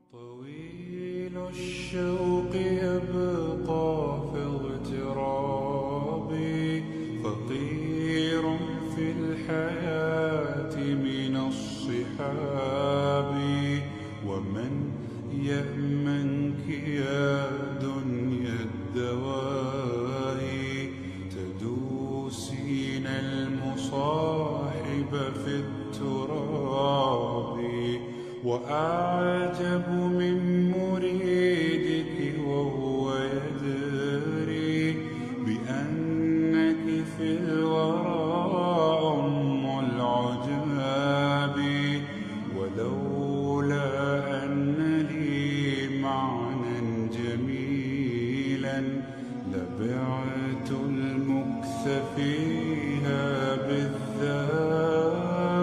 طويل الشوق يبقى في اغترابي، فقير في الحياة من الصحاب. ومن يأمنك يا دنيا الدواهي، تدوسين المصاحب في التراب. وأعجب من مريدك وهو يدري بأنك في الورى أم العجاب. ولولا أن لي معنى جميلا لبعت المكث فيها بالذهب.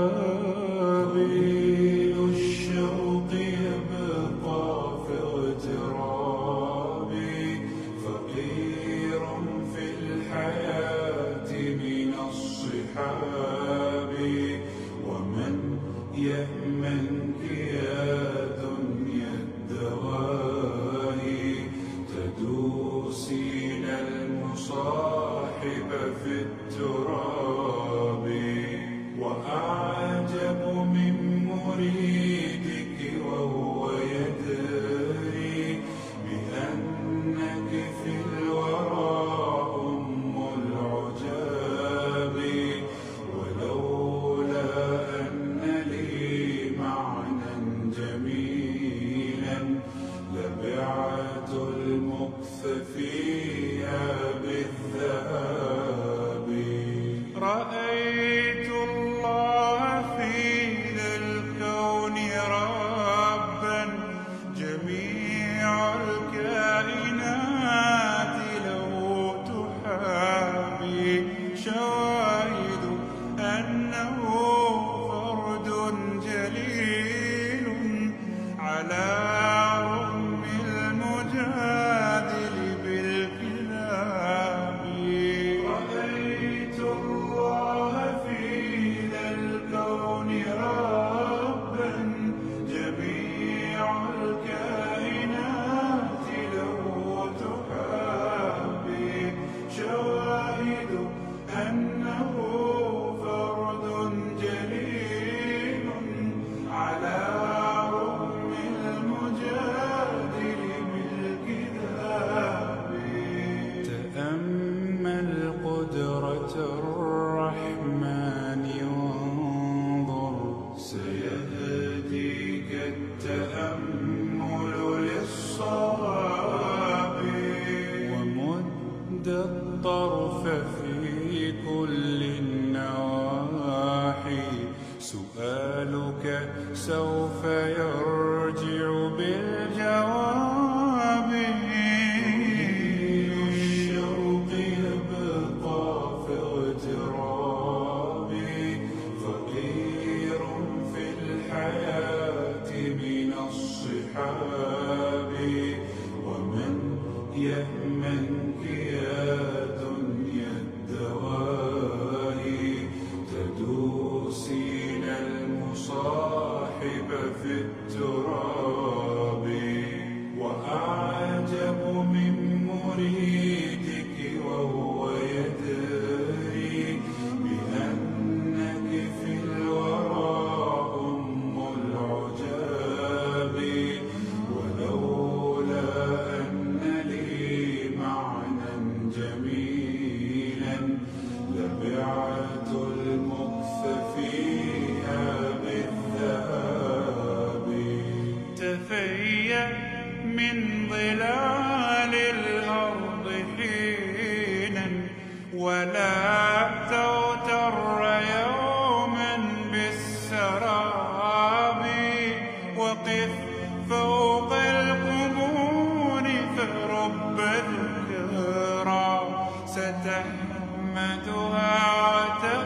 ومن يأمنك يا دنيا الدواهي، تدوسين المصاحب في التراب. وأعجب من مريدك وهو يدري بأنك في الورى أم العجاب. ولولا أن لي معنى جميلا لبعت المكث فيها بالذهب. رأيت الله في ذا الكون ربا، جميع الكائنات له تحابي. شواهد أنه فرد جليل على رغم المجادل بالكلاب. رأيت الله في ذا الكون ربا، جميع الكائنات له تحابي. شواهد أنه فرد جليل على رغم المجادل بالكذاب. تأمل قدرة الرحمن وانظر، سيهديك التأمل للصواب. ومد الطرف في كل النواحي، سؤالك سوف يرجع بالجواب. الشوق يبقى في اغترابي، فقير في الحياة من الصحاب. ومن يأمنك يا دنيا الدواهي، تدوسين المصاحب في التراب. وأعجب من مريدك وهو يدري بأنك في الورى أم العجاب. ولولا أن لي معنى جميلا لبعت المكث فيها بالذهب. تفيأ من ظلال الأرض حينا، ولا تغتر يوما بالسراب. وقف فوق القبور فرب ذكرى ستحمدها